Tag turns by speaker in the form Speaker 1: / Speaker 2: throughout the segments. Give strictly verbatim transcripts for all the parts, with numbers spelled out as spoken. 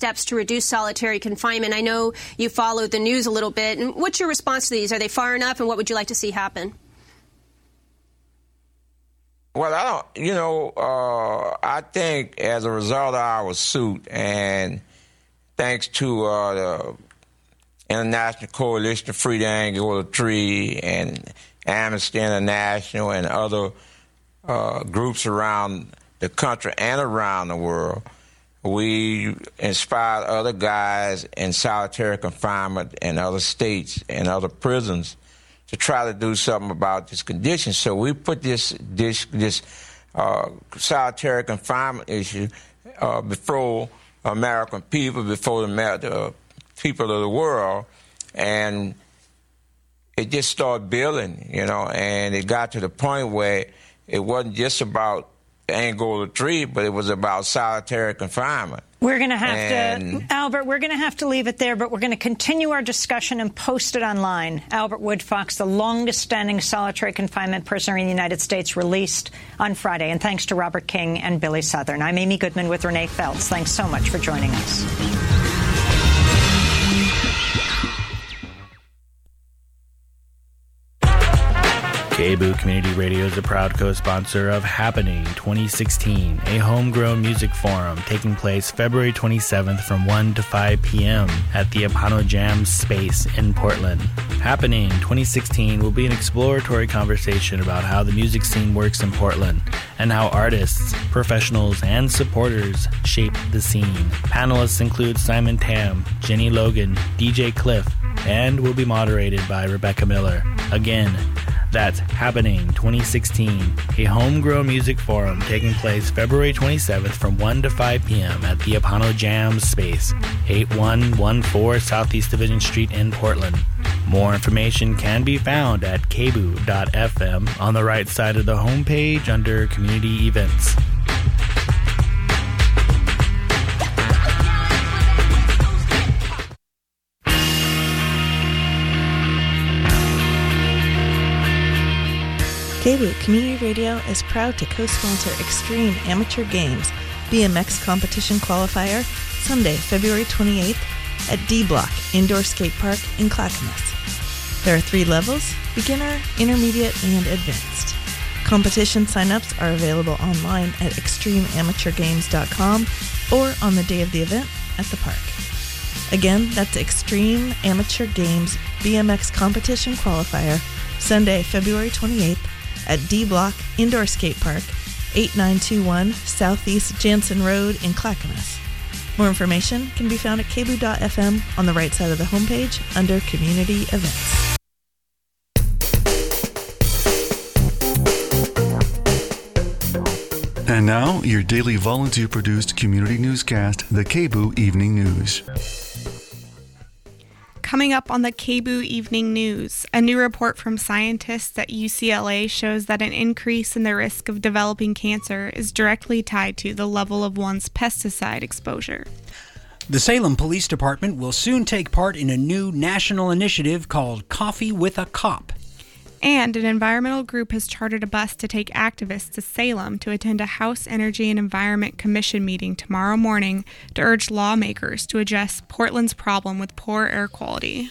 Speaker 1: steps to reduce solitary confinement. I know you followed the news a little bit. And what's your response to these? Are they far enough, and what would you like to see happen?
Speaker 2: Well, I don't, you know, uh, I think as a result of our suit, and thanks to uh, the International Coalition to Free the Angola Tree and Amnesty International and other uh, groups around the country and around the world, we inspired other guys in solitary confinement in other states and other prisons to try to do something about this condition. So we put this this this uh, solitary confinement issue uh, before American people, before the, the people of the world, and it just started building, you know, and it got to the point where it wasn't just about Angola Tree, but it was about solitary confinement.
Speaker 3: We're going to have
Speaker 2: and,
Speaker 3: to, Albert, we're going to have to leave it there, but we're going to continue our discussion and post it online. Albert Woodfox, the longest-standing solitary confinement prisoner in the United States, released on Friday. And thanks to Robert King and Billy Southern. I'm Amy Goodman with Renee Feltz. Thanks so much for joining us.
Speaker 4: K B O O Community Radio is a proud co-sponsor of Happening twenty sixteen, a homegrown music forum taking place February twenty-seventh from one to five p.m. at the Apano Jam Space in Portland. Happening twenty sixteen will be an exploratory conversation about how the music scene works in Portland and how artists, professionals, and supporters shape the scene. Panelists include Simon Tam, Jenny Logan, D J Cliff, and will be moderated by Rebecca Miller. Again, that's Happening twenty sixteen, a homegrown music forum taking place February twenty-seventh from one to five p.m. at the Apano Jam Space, eighty-one fourteen Southeast Division Street in Portland. More information can be found at k b o o dot f m on the right side of the homepage under Community Events.
Speaker 5: K B O O Community Radio is proud to co-sponsor Extreme Amateur Games B M X Competition Qualifier Sunday, February twenty-eighth at D Block Indoor Skate Park in Clackamas. There are three levels: beginner, intermediate, and advanced. Competition sign-ups are available online at extreme amateur games dot com or on the day of the event at the park. Again, that's Extreme Amateur Games B M X Competition Qualifier Sunday, February twenty-eighth at D Block Indoor Skate Park, eighty-nine twenty-one Southeast Jansen Road in Clackamas. More information can be found at k b o o dot f m on the right side of the homepage under Community Events.
Speaker 6: And now, your daily volunteer-produced community newscast, the K B O O Evening News.
Speaker 7: Coming up on the K B O O Evening News, a new report from scientists at U C L A shows that an increase in the risk of developing cancer is directly tied to the level of one's pesticide exposure.
Speaker 8: The Salem Police Department will soon take part in a new national initiative called Coffee with a Cop.
Speaker 7: And an environmental group has chartered a bus to take activists to Salem to attend a House Energy and Environment Commission meeting tomorrow morning to urge lawmakers to address Portland's problem with poor air quality.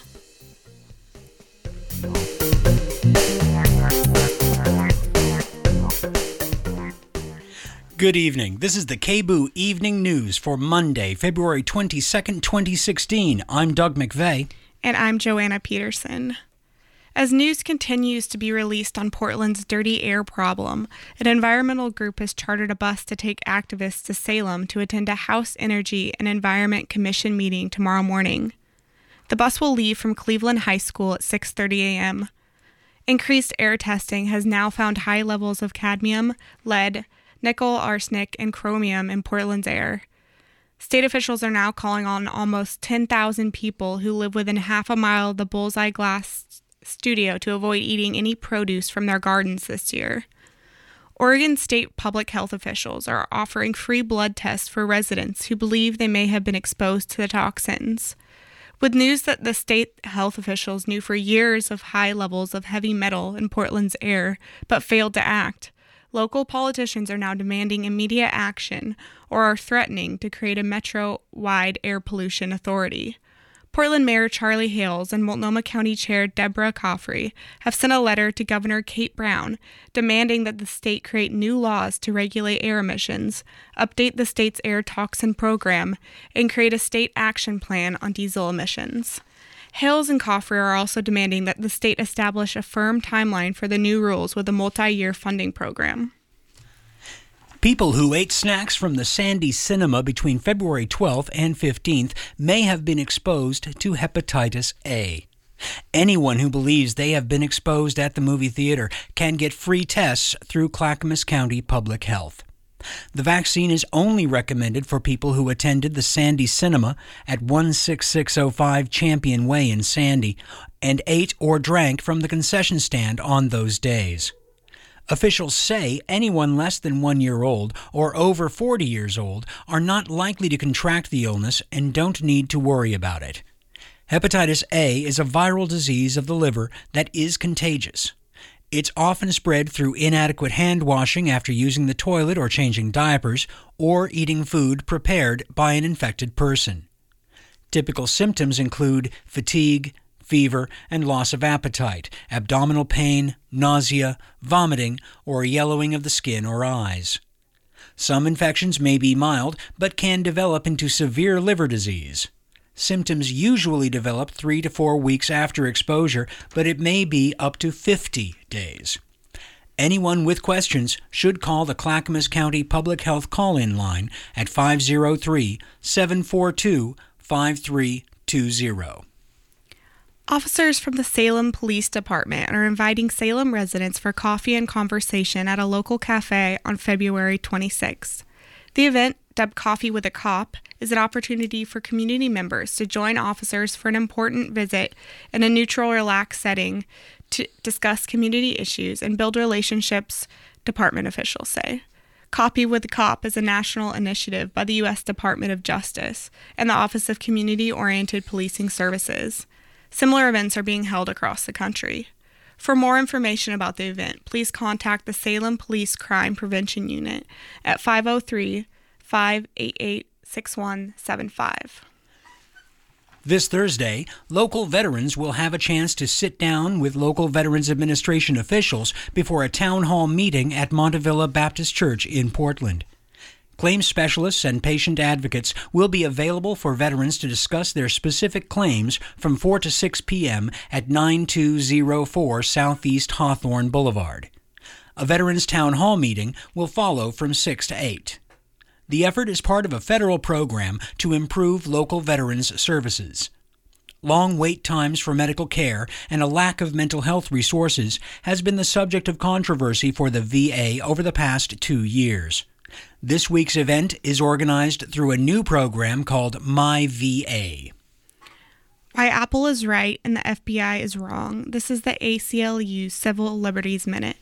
Speaker 8: Good evening. This is the K B O O Evening News for Monday, February twenty-second, twenty sixteen. I'm Doug McVeigh.
Speaker 7: And I'm Joanna Peterson. As news continues to be released on Portland's dirty air problem, an environmental group has chartered a bus to take activists to Salem to attend a House Energy and Environment Commission meeting tomorrow morning. The bus will leave from Cleveland High School at six thirty a.m. Increased air testing has now found high levels of cadmium, lead, nickel, arsenic, and chromium in Portland's air. State officials are now calling on almost ten thousand people who live within half a mile of the Bullseye Glass studio to avoid eating any produce from their gardens this year. Oregon state public health officials are offering free blood tests for residents who believe they may have been exposed to the toxins. With news that the state health officials knew for years of high levels of heavy metal in Portland's air but failed to act, Local politicians are now demanding immediate action or are threatening to create a metro-wide air pollution authority. Portland Mayor Charlie Hales and Multnomah County Chair Deborah Coffey have sent a letter to Governor Kate Brown demanding that the state create new laws to regulate air emissions, update the state's air toxin program, and create a state action plan on diesel emissions. Hales and Coffey are also demanding that the state establish a firm timeline for the new rules with a multi-year funding program.
Speaker 8: People who ate snacks from the Sandy Cinema between February twelfth and fifteenth may have been exposed to hepatitis A. Anyone who believes they have been exposed at the movie theater can get free tests through Clackamas County Public Health. The vaccine is only recommended for people who attended the Sandy Cinema at one six six oh five Champion Way in Sandy and ate or drank from the concession stand on those days. Officials say anyone less than one year old or over forty years old are not likely to contract the illness and don't need to worry about it. Hepatitis A is a viral disease of the liver that is contagious. It's often spread through inadequate hand washing after using the toilet or changing diapers, or eating food prepared by an infected person. Typical symptoms include fatigue, fever, and loss of appetite, abdominal pain, nausea, vomiting, or yellowing of the skin or eyes. Some infections may be mild, but can develop into severe liver disease. Symptoms usually develop three to four weeks after exposure, but it may be up to fifty days. Anyone with questions should call the Clackamas County Public Health call-in line at five oh three, seven four two, five three two zero.
Speaker 7: Officers from the Salem Police Department are inviting Salem residents for coffee and conversation at a local cafe on February twenty-sixth. The event, dubbed Coffee with a Cop, is an opportunity for community members to join officers for an important visit in a neutral, relaxed setting to discuss community issues and build relationships, department officials say. Coffee with a Cop is a national initiative by the U S Department of Justice and the Office of Community-Oriented Policing Services. Similar events are being held across the country. For more information about the event, please contact the Salem Police Crime Prevention Unit at five oh three, five eight eight, six one seven five.
Speaker 8: This Thursday, local veterans will have a chance to sit down with local Veterans Administration officials before a town hall meeting at Montavilla Baptist Church in Portland. Claims specialists and patient advocates will be available for veterans to discuss their specific claims from four to six p.m. at nine two oh four Southeast Hawthorne Boulevard. A Veterans Town Hall meeting will follow from six to eight. The effort is part of a federal program to improve local veterans' services. Long wait times for medical care and a lack of mental health resources has been the subject of controversy for the V A over the past two years. This week's event is organized through a new program called My V A.
Speaker 7: Why Apple is right and the F B I is wrong. This is the A C L U Civil Liberties Minute.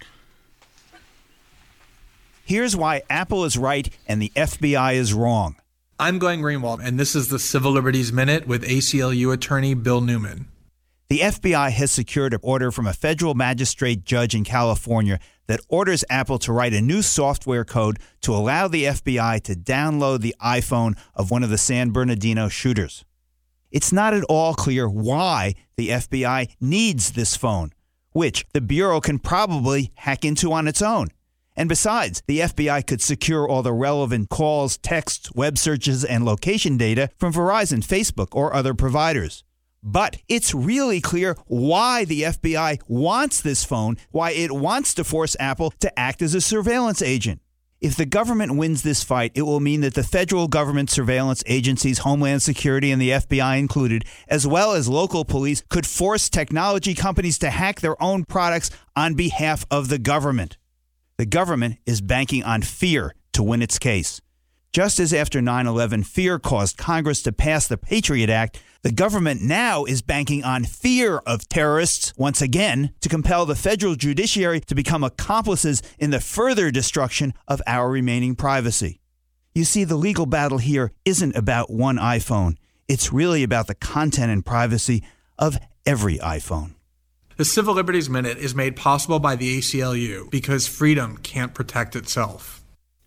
Speaker 9: Here's why Apple is right and the F B I is wrong.
Speaker 10: I'm Glenn Greenwald, and this is the Civil Liberties Minute with A C L U attorney Bill Newman.
Speaker 9: The F B I has secured an order from a federal magistrate judge in California that orders Apple to write a new software code to allow the F B I to download the iPhone of one of the San Bernardino shooters. It's not at all clear why the F B I needs this phone, which the Bureau can probably hack into on its own. And besides, the F B I could secure all the relevant calls, texts, web searches, and location data from Verizon, Facebook, or other providers. But it's really clear why the F B I wants this phone, why it wants to force Apple to act as a surveillance agent. If the government wins this fight, it will mean that the federal government surveillance agencies, Homeland Security and the F B I included, as well as local police, could force technology companies to hack their own products on behalf of the government. The government is banking on fear to win its case. Just as after nine eleven, fear caused Congress to pass the Patriot Act, the government now is banking on fear of terrorists once again to compel the federal judiciary to become accomplices in the further destruction of our remaining privacy. You see, the legal battle here isn't about one iPhone. It's really about the content and privacy of every iPhone.
Speaker 10: The Civil Liberties Minute is made possible by the A C L U because freedom can't protect itself.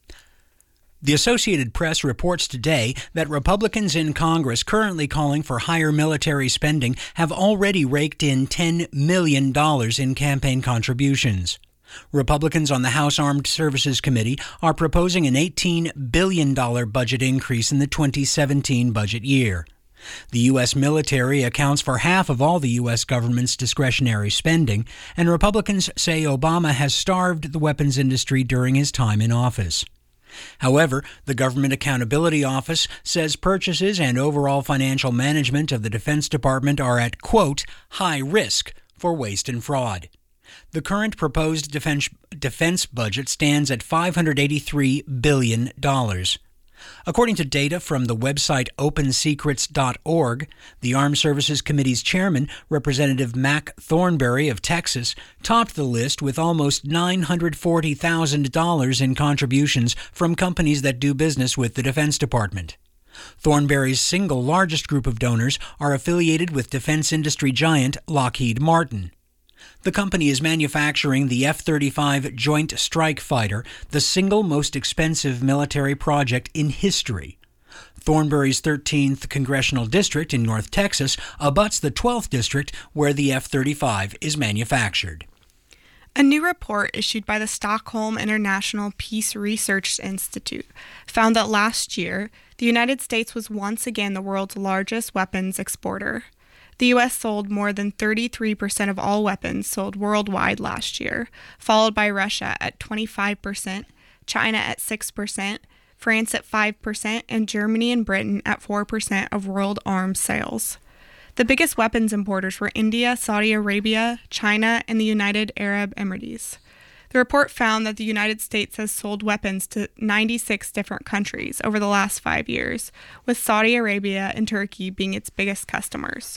Speaker 8: The Associated Press reports today that Republicans in Congress currently calling for higher military spending have already raked in ten million dollars in campaign contributions. Republicans on the House Armed Services Committee are proposing an eighteen billion dollars budget increase in the twenty seventeen budget year. The U S military accounts for half of all the U S government's discretionary spending, and Republicans say Obama has starved the weapons industry during his time in office. However, the Government Accountability Office says purchases and overall financial management of the Defense Department are at, quote, high risk for waste and fraud. The current proposed defense, defense budget stands at five hundred eighty-three billion dollars. According to data from the website open secrets dot org, the Armed Services Committee's chairman, Representative Mac Thornberry of Texas, topped the list with almost nine hundred forty thousand dollars in contributions from companies that do business with the Defense Department. Thornberry's single largest group of donors are affiliated with defense industry giant Lockheed Martin. The company is manufacturing the F thirty-five Joint Strike Fighter, the single most expensive military project in history. Thornberry's thirteenth Congressional District in North Texas abuts the twelfth District where the F thirty-five is manufactured.
Speaker 7: A new report issued by the Stockholm International Peace Research Institute found that last year, the United States was once again the world's largest weapons exporter. The U S sold more than thirty-three percent of all weapons sold worldwide last year, followed by Russia at twenty-five percent, China at six percent, France at five percent, and Germany and Britain at four percent of world arms sales. The biggest weapons importers were India, Saudi Arabia, China, and the United Arab Emirates. The report found that the United States has sold weapons to ninety-six different countries over the last five years, with Saudi Arabia and Turkey being its biggest customers.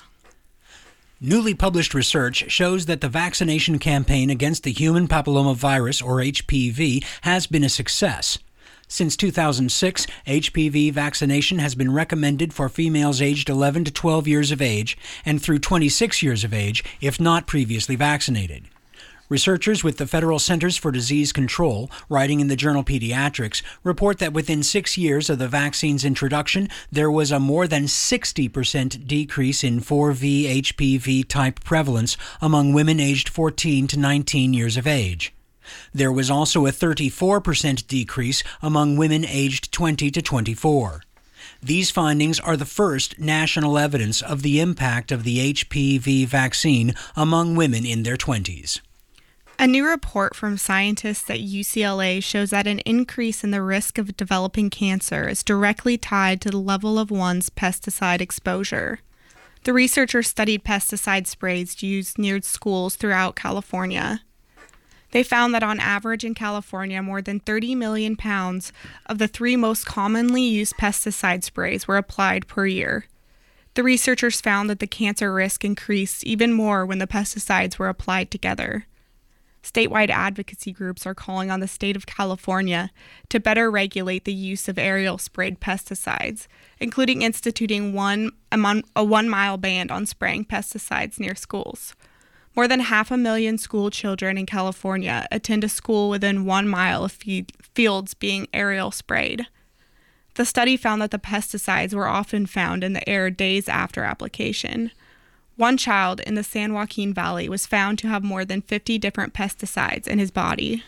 Speaker 8: Newly published research shows that the vaccination campaign against the human papillomavirus, or H P V, has been a success. Since two thousand six, H P V vaccination has been recommended for females aged eleven to twelve years of age and through twenty-six years of age if not previously vaccinated. Researchers with the Federal Centers for Disease Control, writing in the journal Pediatrics, report that within six years of the vaccine's introduction, there was a more than sixty percent decrease in four V H P V type prevalence among women aged fourteen to nineteen years of age. There was also a thirty-four percent decrease among women aged twenty to twenty-four. These findings are the first national evidence of the impact of the H P V vaccine among women in their twenties.
Speaker 7: A new report from scientists at U C L A shows that an increase in the risk of developing cancer is directly tied to the level of one's pesticide exposure. The researchers studied pesticide sprays used near schools throughout California. They found that on average in California, more than thirty million pounds of the three most commonly used pesticide sprays were applied per year. The researchers found that the cancer risk increased even more when the pesticides were applied together. Statewide advocacy groups are calling on the state of California to better regulate the use of aerial sprayed pesticides, including instituting one, a one-mile ban on spraying pesticides near schools. More than half a million school children in California attend a school within one mile of fields being aerial sprayed. The study found that the pesticides were often found in the air days after application. One child in the San Joaquin Valley was found to have more than fifty different pesticides in his body.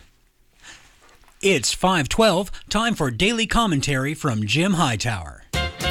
Speaker 8: It's five twelve, time for daily commentary from Jim Hightower.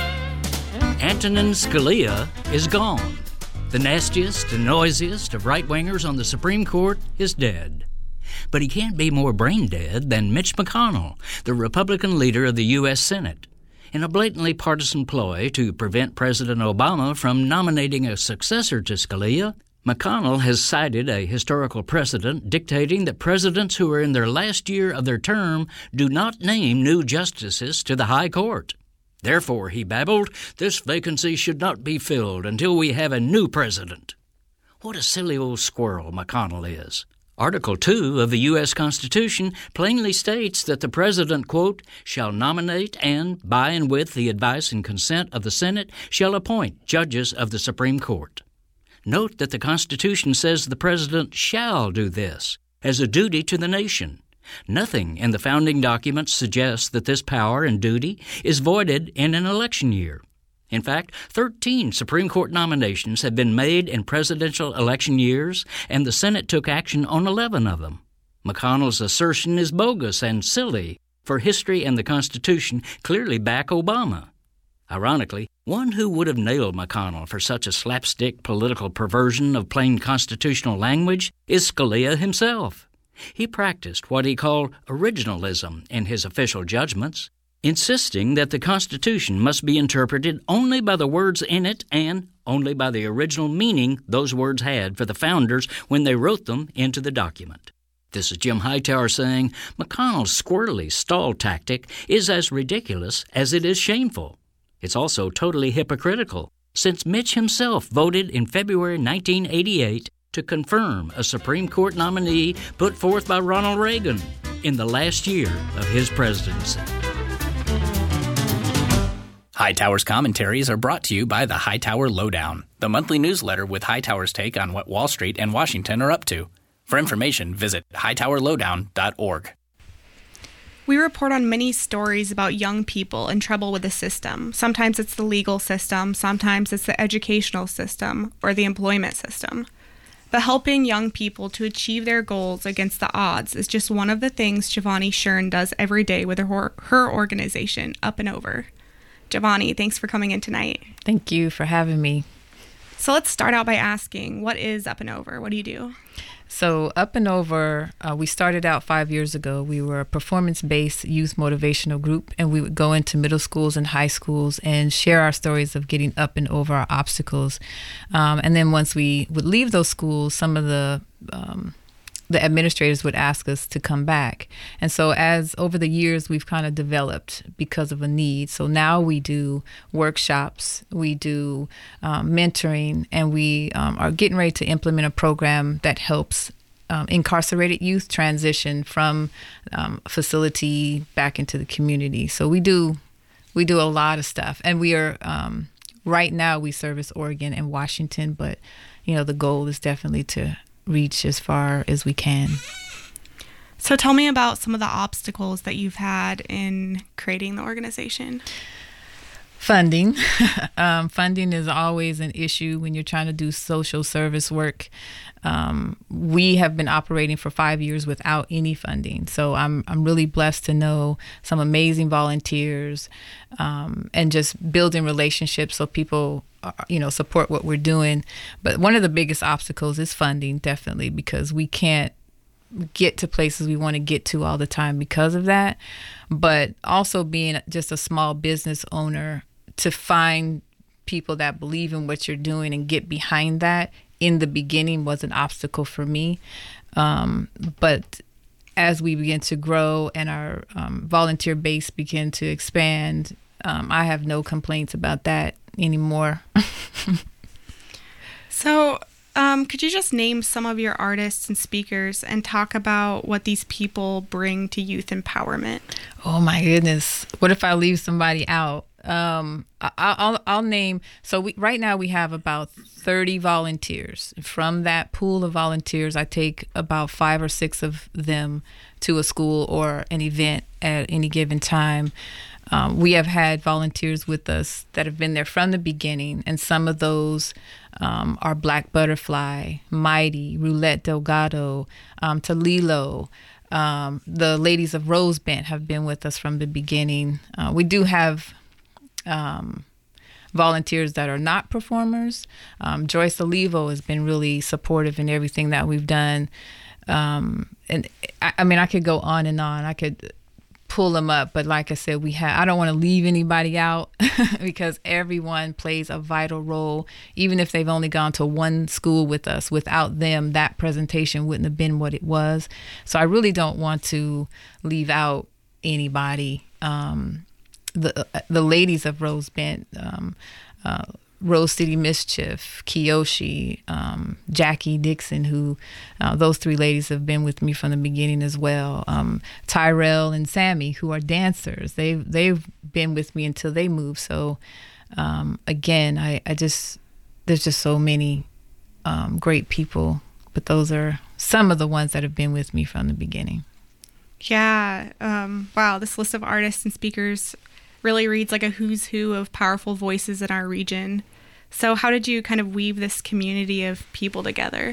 Speaker 11: Antonin Scalia is gone. The nastiest and noisiest of right-wingers on the Supreme Court is dead. But he can't be more brain-dead than Mitch McConnell, the Republican leader of the U S Senate. In a blatantly partisan ploy to prevent President Obama from nominating a successor to Scalia, McConnell has cited a historical precedent dictating that presidents who are in their last year of their term do not name new justices to the High Court. Therefore, he babbled, this vacancy should not be filled until we have a new president. What a silly old squirrel McConnell is. Article two of the U S Constitution plainly states that the President, quote, shall nominate and, by and with the advice and consent of the Senate, shall appoint judges of the Supreme Court. Note that the Constitution says the President shall do this as a duty to the nation. Nothing in the founding documents suggests that this power and duty is voided in an election year. In fact, thirteen Supreme Court nominations have been made in presidential election years, and the Senate took action on eleven of them. McConnell's assertion is bogus and silly, for history and the Constitution clearly back Obama. Ironically, one who would have nailed McConnell for such a slapstick political perversion of plain constitutional language is Scalia himself. He practiced what he called originalism in his official judgments, insisting that the Constitution must be interpreted only by the words in it and only by the original meaning those words had for the founders when they wrote them into the document. This is Jim Hightower saying McConnell's squirrely stall tactic is as ridiculous as it is shameful. It's also totally hypocritical, since Mitch himself voted in February nineteen eighty-eight to confirm a Supreme Court nominee put forth by Ronald Reagan in the last year of his presidency.
Speaker 12: Hightower's commentaries are brought to you by the Hightower Lowdown, the monthly newsletter with Hightower's take on what Wall Street and Washington are up to. For information, visit hightower lowdown dot org.
Speaker 7: We report on many stories about young people in trouble with the system. Sometimes it's the legal system, sometimes it's the educational system, or the employment system. But helping young people to achieve their goals against the odds is just one of the things Giovanni Shern does every day with her, her organization, Up and Over. Giovanni, thanks for coming in tonight.
Speaker 13: Thank you for having me.
Speaker 7: So let's start out by asking, what is Up and Over? What do you do?
Speaker 13: So Up and Over, uh, we started out five years ago. We were a performance-based youth motivational group, and we would go into middle schools and high schools and share our stories of getting up and over our obstacles. Um, and then once we would leave those schools, some of the um, the administrators would ask us to come back. And so as over the years, we've kind of developed because of a need. So now we do workshops, we do um, mentoring, and we um, are getting ready to implement a program that helps um, incarcerated youth transition from um, facility back into the community. So we do we do a lot of stuff. And we are, um, right now we service Oregon and Washington, but you know, the goal is definitely to reach as far as we can.
Speaker 7: So tell me about some of the obstacles that you've had in creating the organization.
Speaker 13: Funding. um, funding is always an issue when you're trying to do social service work. Um, we have been operating for five years without any funding. So I'm I'm really blessed to know some amazing volunteers um, and just building relationships so people you know, support what we're doing. But one of the biggest obstacles is funding, definitely, because we can't get to places we want to get to all the time because of that. But also being just a small business owner, to find people that believe in what you're doing and get behind that in the beginning was an obstacle for me. Um, but as we begin to grow and our um, volunteer base begin to expand, um, I have no complaints about that anymore.
Speaker 7: So um, could you just name some of your artists and speakers and talk about what these people bring to youth empowerment?
Speaker 13: Oh my goodness. What if I leave somebody out? Um, I, I'll, I'll name, so we, right now we have about thirty volunteers. From that pool of volunteers, I take about five or six of them to a school or an event at any given time. Um, we have had volunteers with us that have been there from the beginning, and some of those um, are Black Butterfly, Mighty, Roulette Delgado, um, Talilo. Um, the ladies of Rose Bent have been with us from the beginning. Uh, we do have um, volunteers that are not performers. Um, Joyce Olivo has been really supportive in everything that we've done. Um, and I, I mean, I could go on and on. I could pull them up, but like I said, we have, I don't want to leave anybody out because everyone plays a vital role. Even if they've only gone to one school with us, without them, that presentation wouldn't have been what it was. So I really don't want to leave out anybody. Um, the the ladies of Rose Bent, um, uh, Rose City Mischief, Kiyoshi, um, Jackie Dixon, who uh, those three ladies have been with me from the beginning as well. Um, Tyrell and Sammy, who are dancers, they've they've been with me until they moved. So um, again, I, I just there's just so many um, great people, but those are some of the ones that have been with me from the beginning.
Speaker 7: Yeah. Um, wow. This list of artists and speakers really reads like a who's who of powerful voices in our region. So how did you kind of weave this community of people together?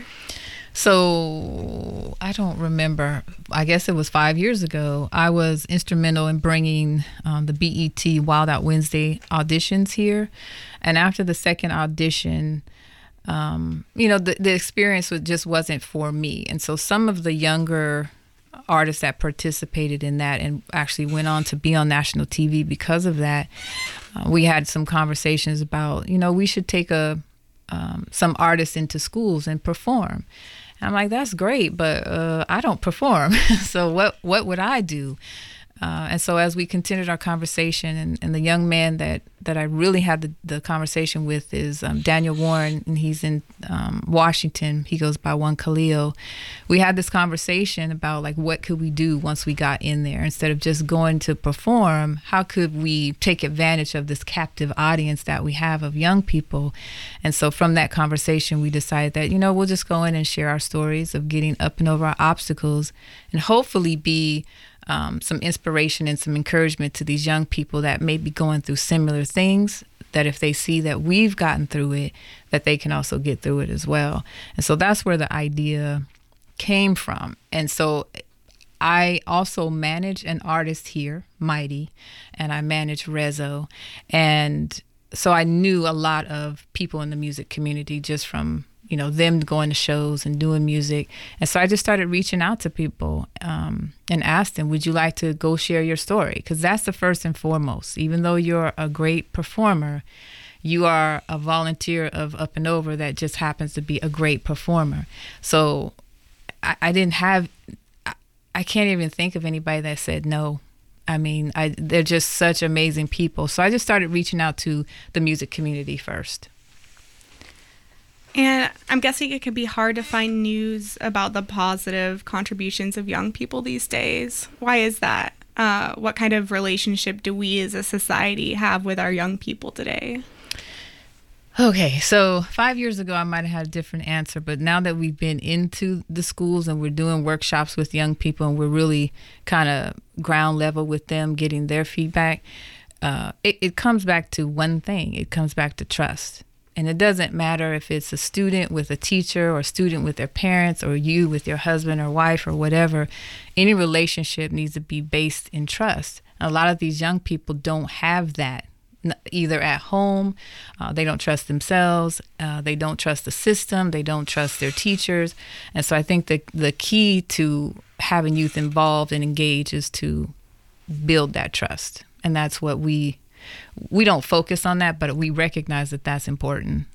Speaker 13: So I don't remember. I guess it was five years ago. I was instrumental in bringing um, the B E T Wild Out Wednesday auditions here. And after the second audition, um, you know, the, the experience was, just wasn't for me. And so some of the younger artists that participated in that and actually went on to be on national T V because of that, uh, we had some conversations about, you know, we should take a um, some artists into schools and perform. And I'm like, that's great, but uh, I don't perform. So what what would I do? Uh, and so as we continued our conversation, and, and the young man that, that I really had the, the conversation with is um, Daniel Warren, and he's in um, Washington. He goes by Juan Khalil. We had this conversation about, like, what could we do once we got in there? Instead of just going to perform, how could we take advantage of this captive audience that we have of young people? And so from that conversation, we decided that, you know, we'll just go in and share our stories of getting up and over our obstacles and hopefully be Um, some inspiration and some encouragement to these young people that may be going through similar things, that if they see that we've gotten through it, that they can also get through it as well. And so that's where the idea came from. And so I also manage an artist here, Mighty, and I manage Rezo. And so I knew a lot of people in the music community just from, you know, them going to shows and doing music. And so I just started reaching out to people um, and asked them, would you like to go share your story? Because that's the first and foremost. Even though you're a great performer, you are a volunteer of Up and Over that just happens to be a great performer. So I, I didn't have, I, I can't even think of anybody that said no. I mean, I, they're just such amazing people. So I just started reaching out to the music community first.
Speaker 7: And I'm guessing it can be hard to find news about the positive contributions of young people these days. Why is that? Uh, what kind of relationship do we as a society have with our young people today?
Speaker 13: Okay, so five years ago, I might have had a different answer, but now that we've been into the schools and we're doing workshops with young people and we're really kind of ground level with them, getting their feedback, uh, it, it comes back to one thing. It comes back to trust. And it doesn't matter if it's a student with a teacher or a student with their parents or you with your husband or wife or whatever. Any relationship needs to be based in trust. A lot of these young people don't have that, either at home, uh, they don't trust themselves, uh, they don't trust the system, they don't trust their teachers. And so I think that the key to having youth involved and engaged is to build that trust. And that's what we We don't focus on that, but we recognize that that's important.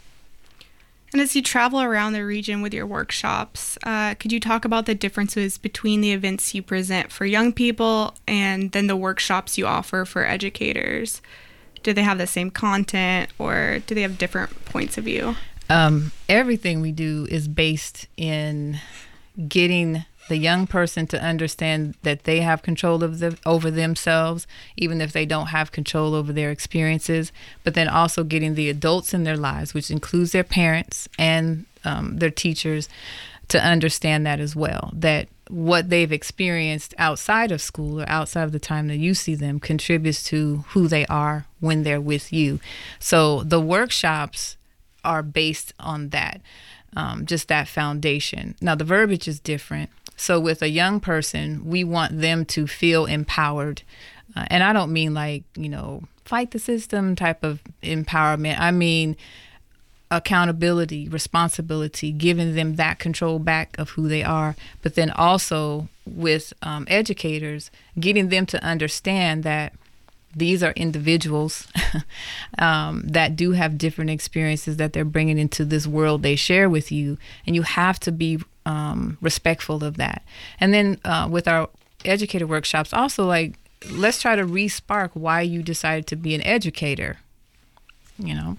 Speaker 7: And as you travel around the region with your workshops, uh, could you talk about the differences between the events you present for young people and then the workshops you offer for educators? Do they have the same content or do they have different points of view?
Speaker 13: Um, everything we do is based in getting the young person to understand that they have control of the, over themselves, even if they don't have control over their experiences, but then also getting the adults in their lives, which includes their parents and um, their teachers, to understand that as well, that what they've experienced outside of school or outside of the time that you see them contributes to who they are when they're with you. So the workshops are based on that, um, just that foundation. Now, the verbiage is different. So with a young person, we want them to feel empowered. Uh, and I don't mean like, you know, fight the system type of empowerment. I mean accountability, responsibility, giving them that control back of who they are. But then also with um, educators, getting them to understand that these are individuals um, that do have different experiences that they're bringing into this world they share with you. And you have to be um, respectful of that. And then uh, with our educator workshops, also like, let's try to re-spark why you decided to be an educator, you know?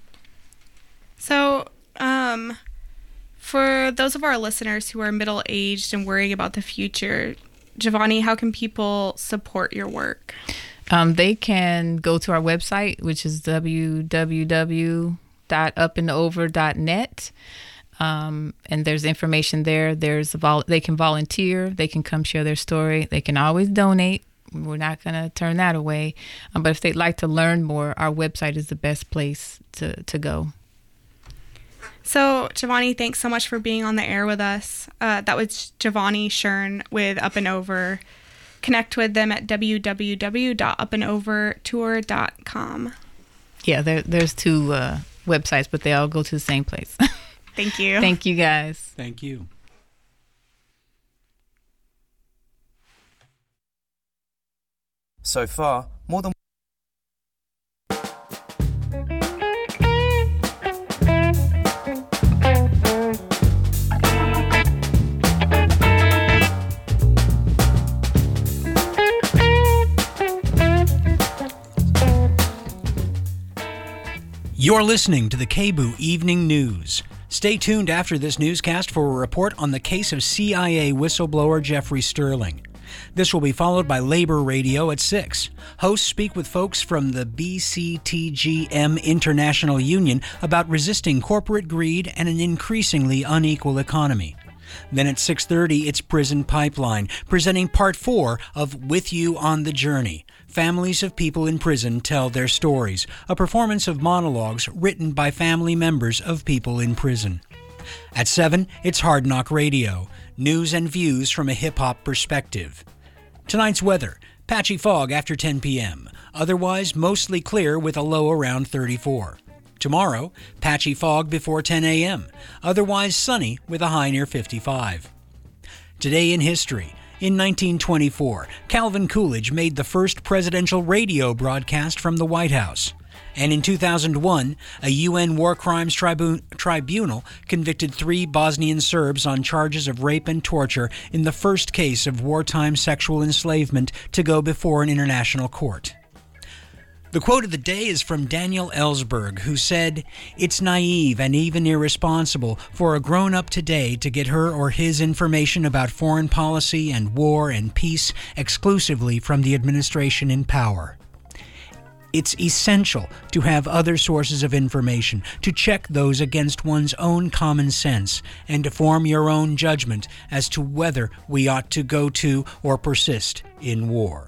Speaker 7: So um, for those of our listeners who are middle-aged and worrying about the future, Giovanni, how can people support your work?
Speaker 13: Um, they can go to our website, which is w w w dot up and over dot net. Um, and there's information there. There's vol- they can volunteer. They can come share their story. They can always donate. We're not going to turn that away. Um, but if they'd like to learn more, our website is the best place to, to go.
Speaker 7: So, Giovanni, thanks so much for being on the air with us. Uh, that was Giovanni Shern with Up and Over. Connect with them at w w w dot up and over tour dot com.
Speaker 13: Yeah, there, there's two uh, websites, but they all go to the same place.
Speaker 7: Thank you.
Speaker 13: Thank you, guys.
Speaker 8: Thank you.
Speaker 14: So far, more than
Speaker 8: You're listening to the K B O O Evening News. Stay tuned after this newscast for a report on the case of C I A whistleblower Jeffrey Sterling. This will be followed by Labor Radio at six. Hosts speak with folks from the B C T G M International Union about resisting corporate greed and an increasingly unequal economy. Then at six thirty, it's Prison Pipeline, presenting part four of With You on the Journey. Families of people in prison tell their stories, a performance of monologues written by family members of people in prison. At seven, it's Hard Knock Radio, news and views from a hip-hop perspective. Tonight's weather, patchy fog after ten p.m., otherwise mostly clear with a low around thirty-four. Tomorrow, patchy fog before ten a.m., otherwise sunny with a high near fifty-five. Today in history, in nineteen twenty-four, Calvin Coolidge made the first presidential radio broadcast from the White House. And in two thousand one, a U N War Crimes tribu- Tribunal convicted three Bosnian Serbs on charges of rape and torture in the first case of wartime sexual enslavement to go before an international court. The quote of the day is from Daniel Ellsberg, who said, "It's naive and even irresponsible for a grown-up today to get her or his information about foreign policy and war and peace exclusively from the administration in power. It's essential to have other sources of information, to check those against one's own common sense, and to form your own judgment as to whether we ought to go to or persist in war."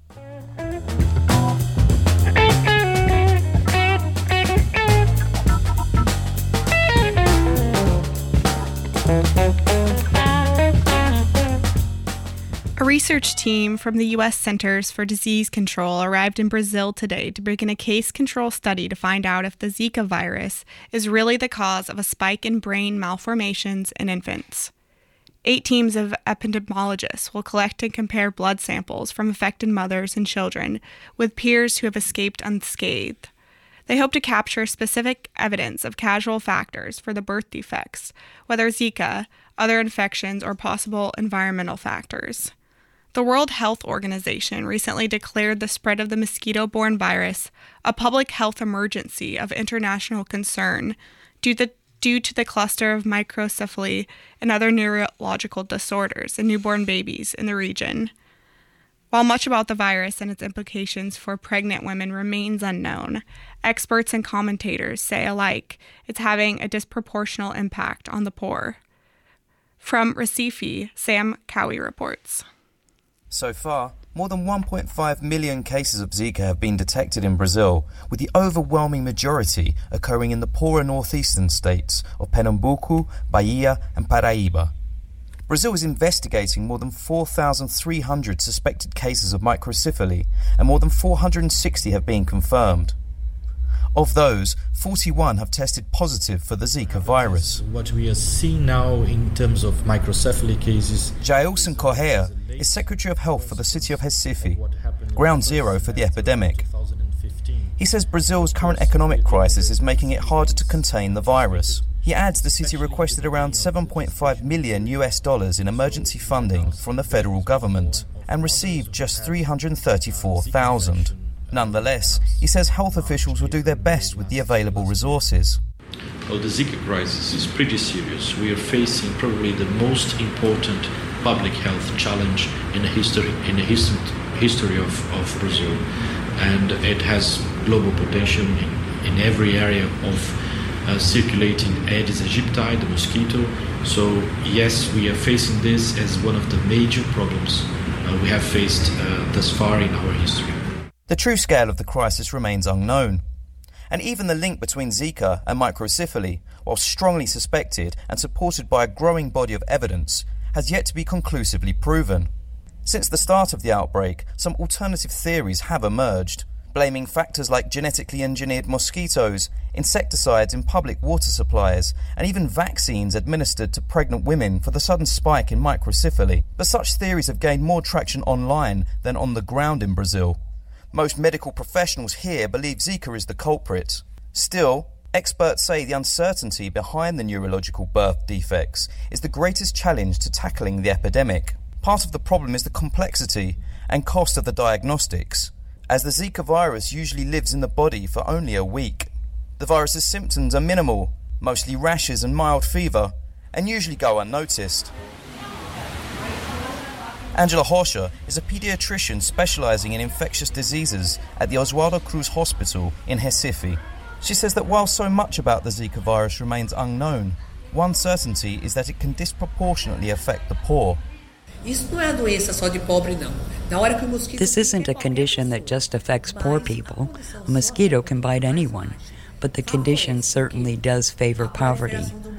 Speaker 7: A research team from the U S Centers for Disease Control arrived in Brazil today to begin a case control study to find out if the Zika virus is really the cause of a spike in brain malformations in infants. Eight teams of epidemiologists will collect and compare blood samples from affected mothers and children with peers who have escaped unscathed. They hope to capture specific evidence of causal factors for the birth defects, whether Zika, other infections, or possible environmental factors. The World Health Organization recently declared the spread of the mosquito-borne virus a public health emergency of international concern due to, due to the cluster of microcephaly and other neurological disorders in newborn babies in the region. While much about the virus and its implications for pregnant women remains unknown, experts and commentators say alike it's having a disproportionate impact on the poor. From Recife, Sam Cowie reports.
Speaker 14: So far, more than one point five million cases of Zika have been detected in Brazil, with the overwhelming majority occurring in the poorer northeastern states of Pernambuco, Bahia and Paraíba. Brazil is investigating more than four thousand three hundred suspected cases of microcephaly, and more than four hundred sixty have been confirmed. Of those, forty-one have tested positive for the Zika virus.
Speaker 15: What we are seeing now in terms of microcephaly cases...
Speaker 14: Jailson Correa is Secretary of Health for the city of Recife, ground zero for the epidemic. He says Brazil's current economic crisis is making it harder to contain the virus. He adds the city requested around seven point five million U S dollars in emergency funding from the federal government and received just three hundred thirty-four thousand. Nonetheless, he says health officials will do their best with the available resources.
Speaker 15: Well, the Zika crisis is pretty serious. We are facing probably the most important public health challenge in the history in the history, history of, of Brazil, and it has global potential in, in every area of uh, circulating Aedes aegypti, the mosquito. So yes, we are facing this as one of the major problems uh, we have faced uh, thus far in our history.
Speaker 14: The true scale of the crisis remains unknown. And even the link between Zika and microcephaly, while strongly suspected and supported by a growing body of evidence, has yet to be conclusively proven. Since the start of the outbreak, some alternative theories have emerged, blaming factors like genetically engineered mosquitoes, insecticides in public water supplies, and even vaccines administered to pregnant women for the sudden spike in microcephaly. But such theories have gained more traction online than on the ground in Brazil. Most medical professionals here believe Zika is the culprit. Still, experts say the uncertainty behind the neurological birth defects is the greatest challenge to tackling the epidemic. Part of the problem is the complexity and cost of the diagnostics, as the Zika virus usually lives in the body for only a week. The virus's symptoms are minimal, mostly rashes and mild fever, and usually go unnoticed. Angela Rocha is a pediatrician specialising in infectious diseases at the Oswaldo Cruz Hospital in Recife. She says that while so much about the Zika virus remains unknown, one certainty is that it can disproportionately affect the poor.
Speaker 16: This isn't a condition that just affects poor people. A mosquito can bite anyone, but the condition certainly does favor poverty.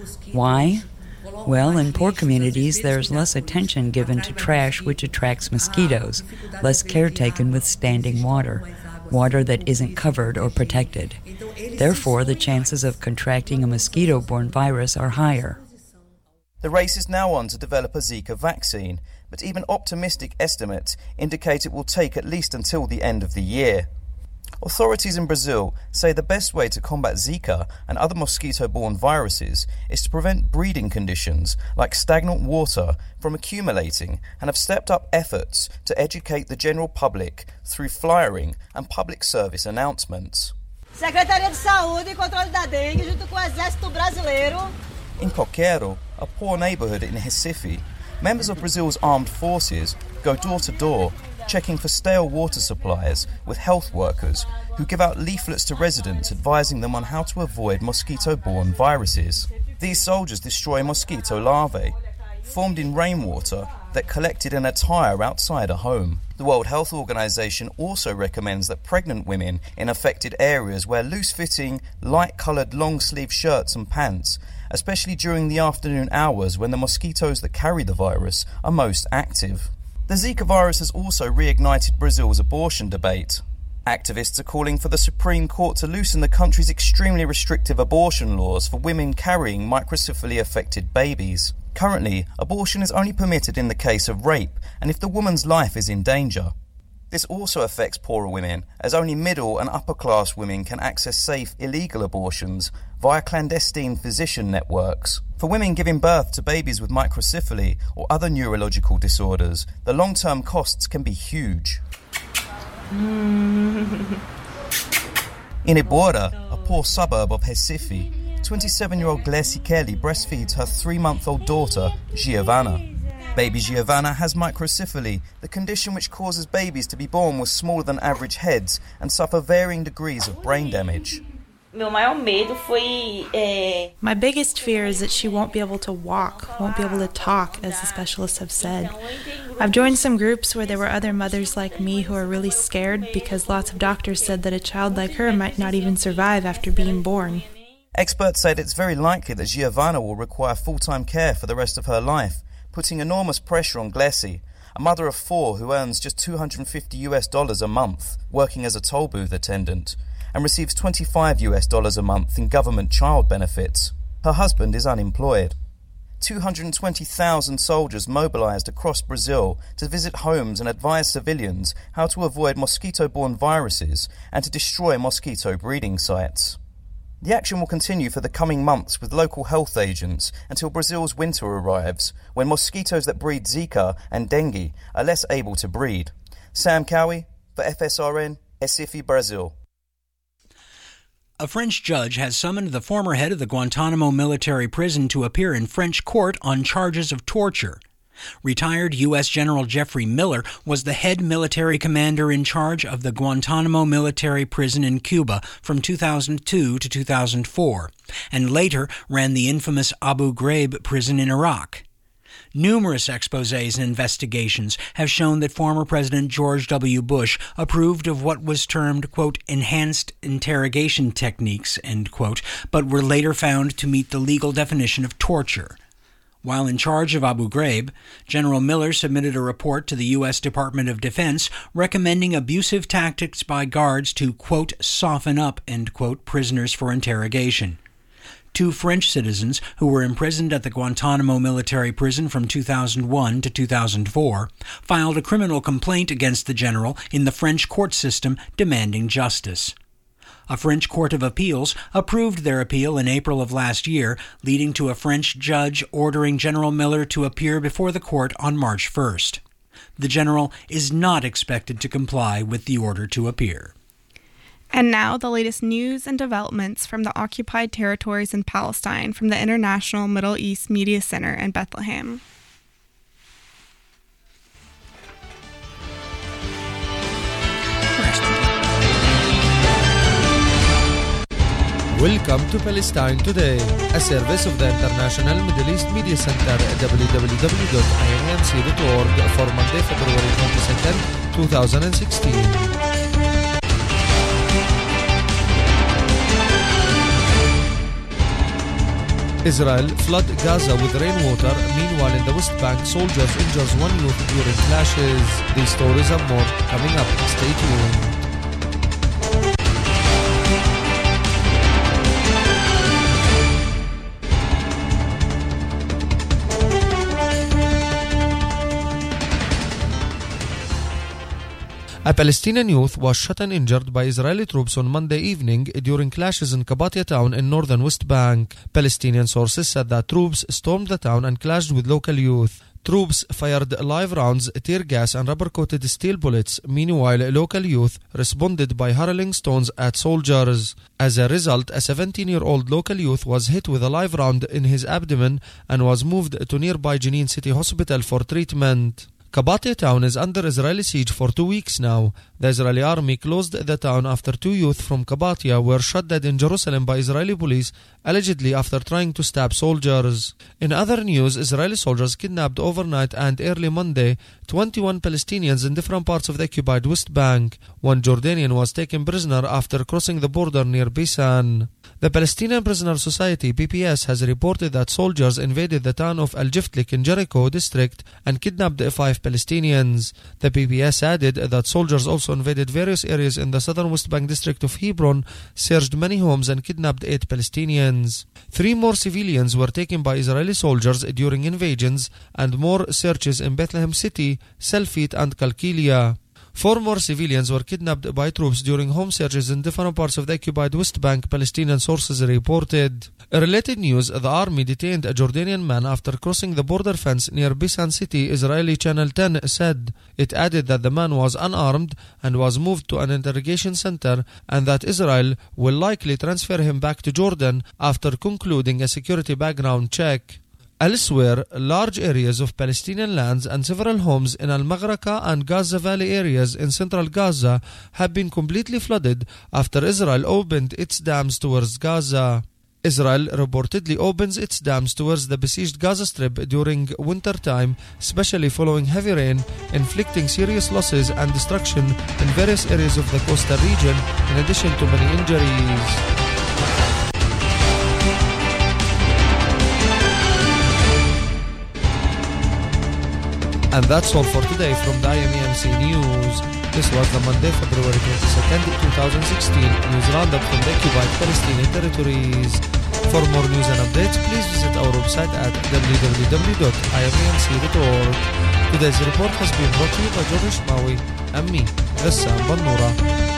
Speaker 16: Why? Well, in poor communities, there's less attention given to trash which attracts mosquitoes, less care taken with standing water, water that isn't covered or protected. Therefore, the chances of contracting a mosquito-borne virus are higher.
Speaker 14: The race is now on to develop a Zika vaccine, but even optimistic estimates indicate it will take at least until the end of the year. Authorities in Brazil say the best way to combat Zika and other mosquito-borne viruses is to prevent breeding conditions like stagnant water from accumulating, and have stepped up efforts to educate the general public through flyering and public service announcements.
Speaker 17: Secretaria de Saúde e Controle da Dengue junto com o Exército Brasileiro.
Speaker 14: In Coqueiro, a poor neighbourhood in Recife, members of Brazil's armed forces go door to door, checking for stale water supplies with health workers who give out leaflets to residents advising them on how to avoid mosquito-borne viruses. These soldiers destroy mosquito larvae, formed in rainwater that collected in a tyre outside a home. The World Health Organization also recommends that pregnant women in affected areas wear loose-fitting, light-coloured long-sleeve shirts and pants, especially during the afternoon hours when the mosquitoes that carry the virus are most active. The Zika virus has also reignited Brazil's abortion debate. Activists are calling for the Supreme Court to loosen the country's extremely restrictive abortion laws for women carrying microcephaly-affected babies. Currently, abortion is only permitted in the case of rape and if the woman's life is in danger. This also affects poorer women, as only middle and upper-class women can access safe, illegal abortions via clandestine physician networks. For women giving birth to babies with microcephaly or other neurological disorders, the long-term costs can be huge. In Ibora, a poor suburb of Recife, twenty-seven-year-old Gleice Kelly breastfeeds her three-month-old daughter, Giovanna. Baby Giovanna has microcephaly, the condition which causes babies to be born with smaller than average heads and suffer varying degrees of brain damage.
Speaker 18: My biggest fear is that she won't be able to walk, won't be able to talk, as the specialists have said. I've joined some groups where there were other mothers like me who are really scared because lots of doctors said that a child like her might not even survive after being born.
Speaker 14: Experts said it's very likely that Giovanna will require full-time care for the rest of her life, putting enormous pressure on Gleice, a mother of four who earns just two hundred fifty US dollars a month working as a toll booth attendant, and receives twenty-five US dollars a month in government child benefits. Her husband is unemployed. two hundred twenty thousand soldiers mobilized across Brazil to visit homes and advise civilians how to avoid mosquito-borne viruses and to destroy mosquito breeding sites. The action will continue for the coming months with local health agents until Brazil's winter arrives, when mosquitoes that breed Zika and dengue are less able to breed. Sam Cowie for F S R N, Recife, Brazil.
Speaker 8: A French judge has summoned the former head of the Guantanamo military prison to appear in French court on charges of torture. Retired U S General Jeffrey Miller was the head military commander in charge of the Guantanamo military prison in Cuba from two thousand two to two thousand four, and later ran the infamous Abu Ghraib prison in Iraq. Numerous exposés and investigations have shown that former President George W. Bush approved of what was termed, quote, enhanced interrogation techniques, end quote, but were later found to meet the legal definition of torture. While in charge of Abu Ghraib, General Miller submitted a report to the U S Department of Defense recommending abusive tactics by guards to, quote, soften up, end quote, prisoners for interrogation. Two French citizens who were imprisoned at the Guantanamo military prison from two thousand one to two thousand four filed a criminal complaint against the general in the French court system demanding justice. A French court of appeals approved their appeal in April of last year, leading to a French judge ordering General Miller to appear before the court on March first. The general is not expected to comply with the order to appear.
Speaker 7: And now the latest news and developments from the occupied territories in Palestine from the International Middle East Media Center in Bethlehem.
Speaker 19: Welcome to Palestine Today, a service of the International Middle East Media Center at w w w dot i m c dot org for Monday, February twenty-second, twenty sixteen. Israel flood Gaza with rainwater. Meanwhile, in the West Bank, soldiers injure one youth during clashes. These stories and more coming up. Stay tuned. A Palestinian youth was shot and injured by Israeli troops on Monday evening during clashes in Qabatia town in northern West Bank. Palestinian sources said that troops stormed the town and clashed with local youth. Troops fired live rounds, tear gas and rubber-coated steel bullets. Meanwhile, local youth responded by hurling stones at soldiers. As a result, a seventeen-year-old local youth was hit with a live round in his abdomen and was moved to nearby Jenin City Hospital for treatment. Qabatia town is under Israeli siege for two weeks now. The Israeli army closed the town after two youth from Qabatia were shot dead in Jerusalem by Israeli police, allegedly after trying to stab soldiers. In other news, Israeli soldiers kidnapped overnight and early Monday twenty-one Palestinians in different parts of the occupied West Bank. One Jordanian was taken prisoner after crossing the border near Bisan. The Palestinian Prisoner Society, P P S, has reported that soldiers invaded the town of Al-Jiftlik in Jericho district and kidnapped five Palestinians. The P P S added that soldiers also invaded various areas in the southern West Bank district of Hebron, searched many homes and kidnapped eight Palestinians. Three more civilians were taken by Israeli soldiers during invasions and more searches in Bethlehem City, Selfit and Kalkilia. Four more civilians were kidnapped by troops during home searches in different parts of the occupied West Bank, Palestinian sources reported. In related news, the army detained a Jordanian man after crossing the border fence near Bisan City, Israeli Channel ten said. It added that the man was unarmed and was moved to an interrogation center and that Israel will likely transfer him back to Jordan after concluding a security background check. Elsewhere, large areas of Palestinian lands and several homes in Al-Maghraka and Gaza Valley areas in central Gaza have been completely flooded after Israel opened its dams towards Gaza. Israel reportedly opens its dams towards the besieged Gaza Strip during winter time, especially following heavy rain, inflicting serious losses and destruction in various areas of the coastal region, in addition to many injuries. And that's all for today from the I M E M C News. This was the Monday, February twenty-second, twenty sixteen news roundup from the occupied Palestinian territories. For more news and updates, please visit our website at w w w dot i m e m c dot org. Today's report has been brought to you by George Shmawi and me, Ghassan Bannoura.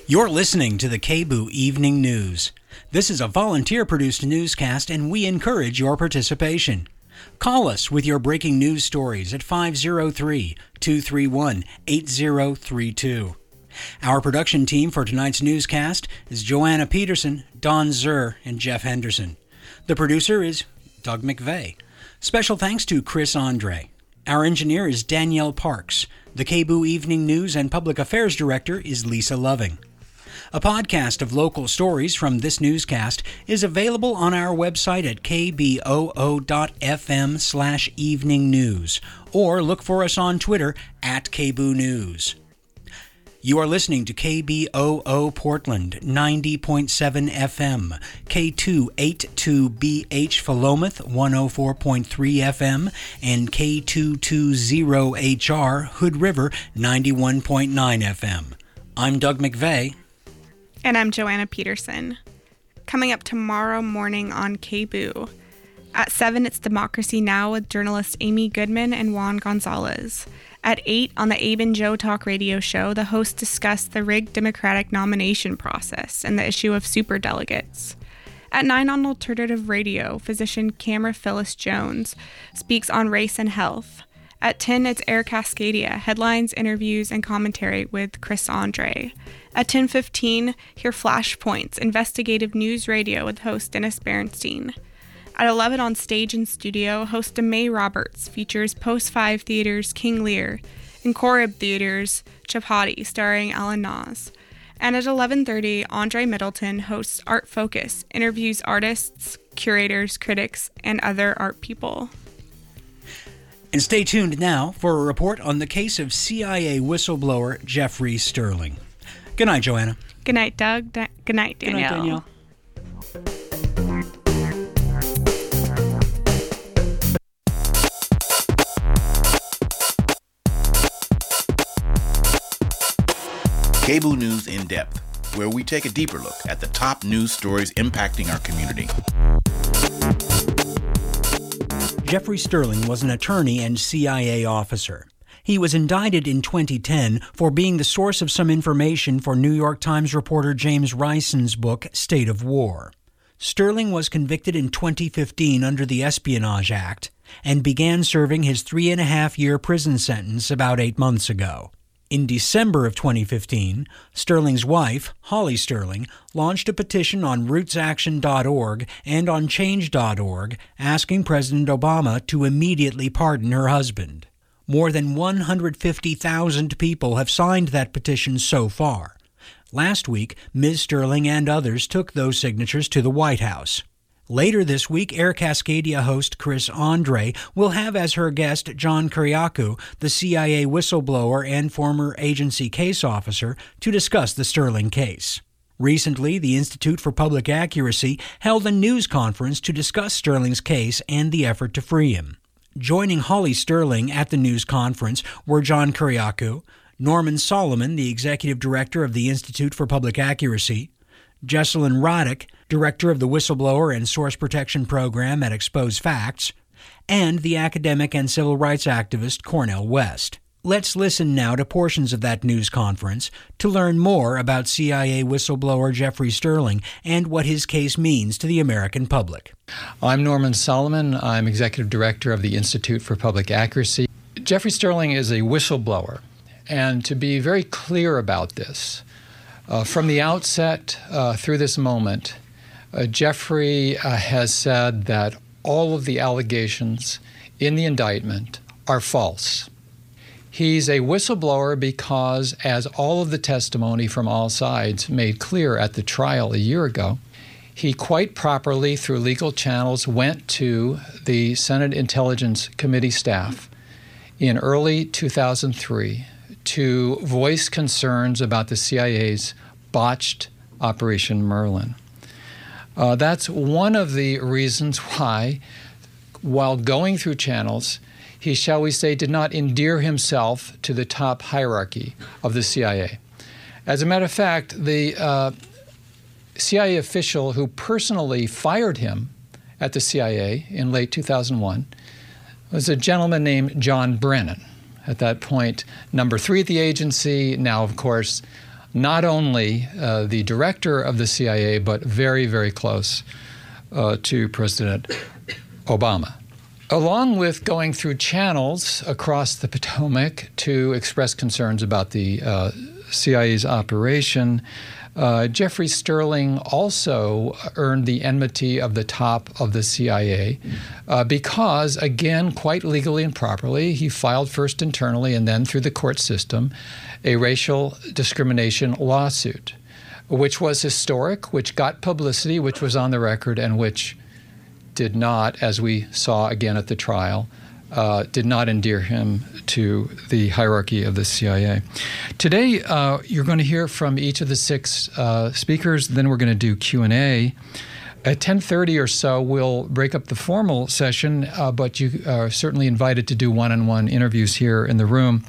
Speaker 8: You're listening to the K B O O Evening News. This is a volunteer-produced newscast, and we encourage your participation. Call us with your breaking news stories at five oh three, two three one, eight oh three two. Our production team for tonight's newscast is Joanna Peterson, Don Zur, and Jeff Henderson. The producer is Doug McVeigh. Special thanks to Chris Andre. Our engineer is Danielle Parks. The K B O O Evening News and Public Affairs Director is Lisa Loving. A podcast of local stories from this newscast is available on our website at k b o o dot f m slash evening news, or look for us on Twitter at K B O O News. You are listening to K B O O Portland, ninety point seven F M, K two eighty-two B H Philomath, one oh four point three F M, and K two twenty H R Hood River, ninety-one point nine F M. I'm Doug McVeigh.
Speaker 7: And I'm Joanna Peterson. Coming up tomorrow morning on K B O O. At seven, it's Democracy Now! With journalists Amy Goodman and Juan Gonzalez. At eight, on the Abe and Joe Talk radio show, the hosts discuss the rigged Democratic nomination process and the issue of superdelegates. At nine, on Alternative Radio, physician Camera Phyllis Jones speaks on race and health. At ten, it's Air Cascadia, headlines, interviews, and commentary with Chris Andre. At ten fifteen, hear Flashpoints, investigative news radio with host Dennis Bernstein. At eleven, on Stage and Studio, host May Roberts features Post five Theater's King Lear and Corib Theater's Chapati, starring Alan Nas. And at eleven thirty, Andre Middleton hosts Art Focus, interviews artists, curators, critics, and other art people.
Speaker 8: And stay tuned now for a report on the case of C I A whistleblower Jeffrey Sterling. Good night, Joanna.
Speaker 7: Good night, Doug. Da- good night, Danielle.
Speaker 8: Good night, Danielle.
Speaker 20: K B O O News in Depth, where we take a deeper look at the top news stories impacting our community.
Speaker 8: Jeffrey Sterling was an attorney and C I A officer. He was indicted in twenty ten for being the source of some information for New York Times reporter James Rison's book, State of War. Sterling was convicted in twenty fifteen under the Espionage Act and began serving his three-and-a-half-year prison sentence about eight months ago. In December of twenty fifteen, Sterling's wife, Holly Sterling, launched a petition on roots action dot org and on change dot org asking President Obama to immediately pardon her husband. More than one hundred fifty thousand people have signed that petition so far. Last week, Miz Sterling and others took those signatures to the White House. Later this week, Air Cascadia host Chris Andre will have as her guest John Kiriakou, the C I A whistleblower and former agency case officer, to discuss the Sterling case. Recently, the Institute for Public Accuracy held a news conference to discuss Sterling's case and the effort to free him. Joining Holly Sterling at the news conference were John Kiriakou, Norman Solomon, the executive director of the Institute for Public Accuracy, Jesselyn Roddick, director of the Whistleblower and Source Protection Program at Expose Facts, and the academic and civil rights activist Cornel West. Let's listen now to portions of that news conference to learn more about C I A whistleblower Jeffrey Sterling and what his case means to the American public.
Speaker 21: I'm Norman Solomon. I'm executive director of the Institute for Public Accuracy. Jeffrey Sterling is a whistleblower, and to be very clear about this, uh, from the outset uh, through this moment, uh, Jeffrey uh, has said that all of the allegations in the indictment are false. He's a whistleblower because, as all of the testimony from all sides made clear at the trial a year ago, he quite properly, through legal channels, went to the Senate Intelligence Committee staff in early two thousand three to voice concerns about the C I A's botched Operation Merlin. Uh, that's one of the reasons why, while going through channels, he, shall we say, did not endear himself to the top hierarchy of the C I A. As a matter of fact, the uh, C I A official who personally fired him at the C I A in late two thousand one was a gentleman named John Brennan, at that point number three at the agency, now, of course, not only uh, the director of the C I A, but very, very close uh, to President Obama. Along with going through channels across the Potomac to express concerns about the uh, C I A's operation, uh, Jeffrey Sterling also earned the enmity of the top of the C I A uh, because, again, quite legally and properly, he filed first internally and then through the court system a racial discrimination lawsuit, which was historic, which got publicity, which was on the record, and which did not, as we saw again at the trial, uh, did not endear him to the hierarchy of the C I A. Today, uh, you're going to hear from each of the six uh, speakers. Then we're going to do Q and A. At ten thirty or so, we'll break up the formal session, uh, but you are certainly invited to do one-on-one interviews here in the room.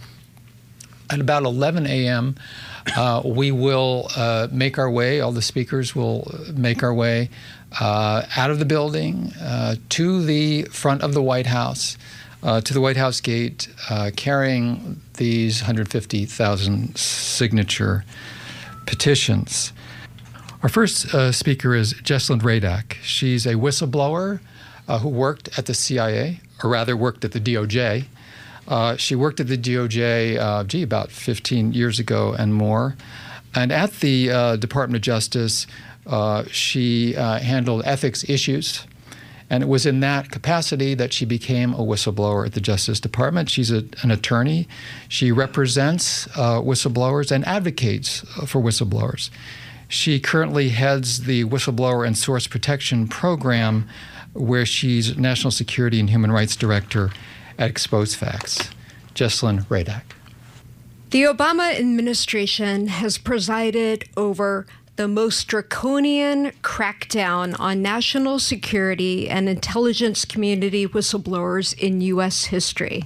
Speaker 21: At about eleven a.m., uh, we will uh, make our way, all the speakers will make our way uh, out of the building uh, to the front of the White House, uh, to the White House gate, uh, carrying these one hundred fifty thousand signature petitions. Our first uh, speaker is Jessalyn Radack. She's a whistleblower uh, who worked at the C I A, or rather worked at the D O J. Uh, she worked at the D O J, uh, gee, about fifteen years ago and more. And at the uh, Department of Justice, uh, she uh, handled ethics issues. And it was in that capacity that she became a whistleblower at the Justice Department. She's a, an attorney. She represents uh, whistleblowers and advocates for whistleblowers. She currently heads the Whistleblower and Source Protection Program, where she's National Security and Human Rights Director at Exposed Facts. Jessalyn Radack.
Speaker 1: The Obama administration has presided over the most draconian crackdown on national security and intelligence community whistleblowers in U S history.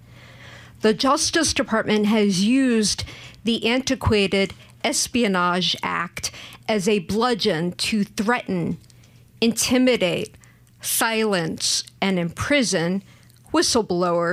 Speaker 1: The Justice Department has used the antiquated Espionage Act as a bludgeon to threaten, intimidate, silence, and imprison whistleblowers